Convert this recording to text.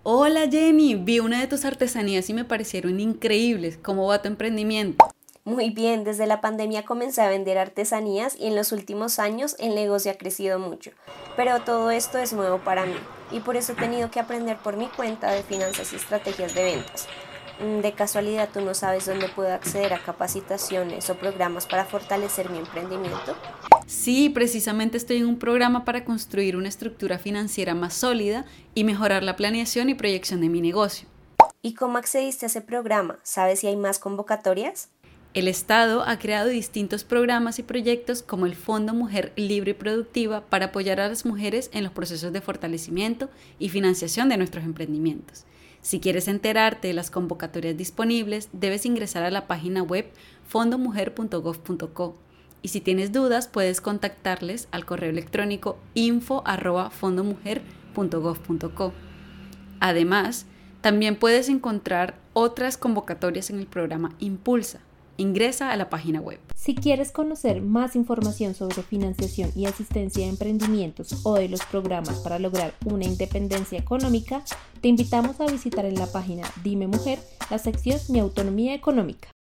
Hola Jenny, vi una de tus artesanías y me parecieron increíbles. ¿Cómo va tu emprendimiento? Muy bien, desde la pandemia comencé a vender artesanías y en los últimos años el negocio ha crecido mucho. Pero todo esto es nuevo para mí y por eso he tenido que aprender por mi cuenta de finanzas y estrategias de ventas. De casualidad, ¿tú no sabes dónde puedo acceder a capacitaciones o programas para fortalecer mi emprendimiento? Sí, precisamente estoy en un programa para construir una estructura financiera más sólida y mejorar la planeación y proyección de mi negocio. ¿Y cómo accediste a ese programa? ¿Sabes si hay más convocatorias? El Estado ha creado distintos programas y proyectos como el Fondo Mujer Libre y Productiva para apoyar a las mujeres en los procesos de fortalecimiento y financiación de nuestros emprendimientos. Si quieres enterarte de las convocatorias disponibles, debes ingresar a la página web fondomujer.gov.co. Y si tienes dudas, puedes contactarles al correo electrónico info@fondomujer.gov.co. Además, también puedes encontrar otras convocatorias en el programa Impulsa. Ingresa a la página web. Si quieres conocer más información sobre financiación y asistencia a emprendimientos o de los programas para lograr una independencia económica, te invitamos a visitar en la página Dime Mujer la sección Mi Autonomía Económica.